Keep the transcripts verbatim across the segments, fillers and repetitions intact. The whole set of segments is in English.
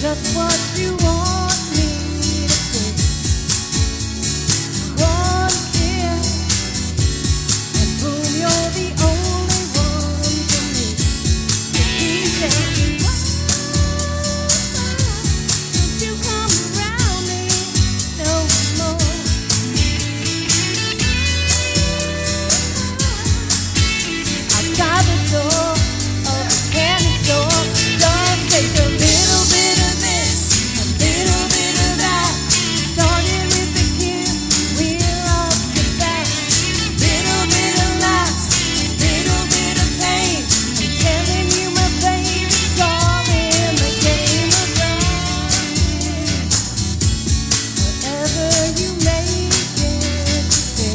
just what you want me to think. One kiss, and boom, you're the only one for me. Please tell me why don't you come around me no more? Outside the door of the candy store, just take a little bit of this, a little bit of that. Started with a kiss, we're up to back. Little bit of laughs, little bit of pain. I'm telling you, my baby, it's all in the game of life. Whatever you make it be,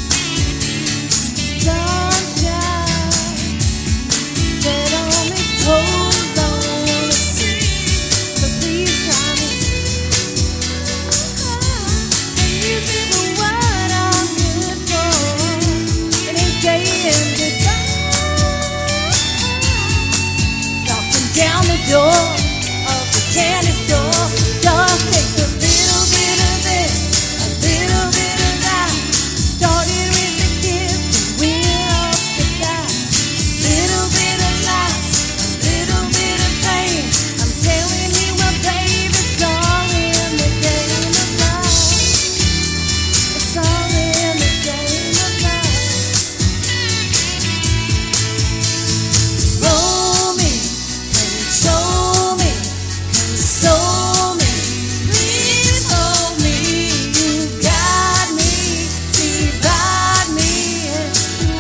sunshine, set on me, hold on to see. So please try me. And you see the what I'm good for. It ain't saying goodbye. Knocking down the door of the candy store. Just take a little bit of this, a little bit of that. Started with a kiss, and we're up to that. Little bit of laughs, a little bit of pain. I'm telling you, my baby, it's all in the game of life. It's all in the game of life. Roll me, console me, console me. Please hold me. You got me, divide me into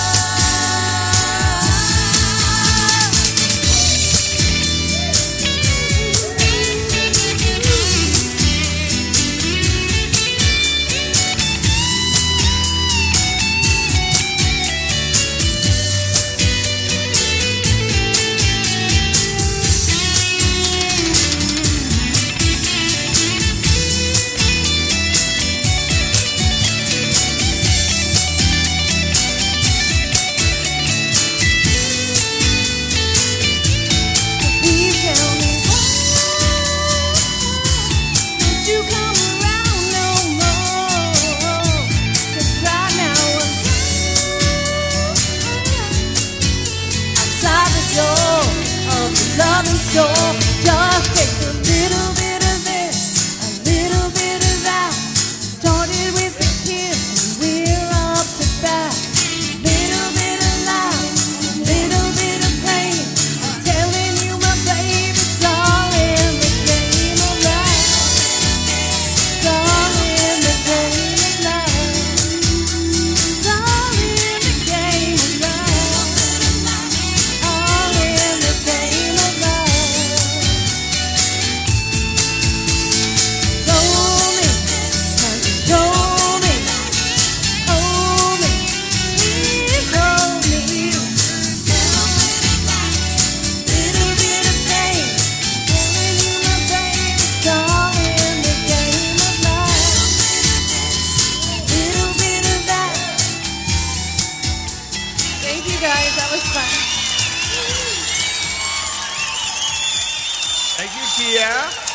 Please tell me why don't you come around no more? 'Cause right now I'm outside the door of the loving store. Just take a little bit of this, a little bit of that. Started with a kiss, and we're up to bat. Little bit of love, little bit of pain. I'm telling you, my baby, it's all in the game of life. It's all in the game of life. It's all in the game of life. All in the game of life. Roll me, control me, hold me, please hold me. Little bit of pain, telling you, my baby, it's all in the game of life. Little bit of that. Thank you guys, that was fun. Thank you, Tia.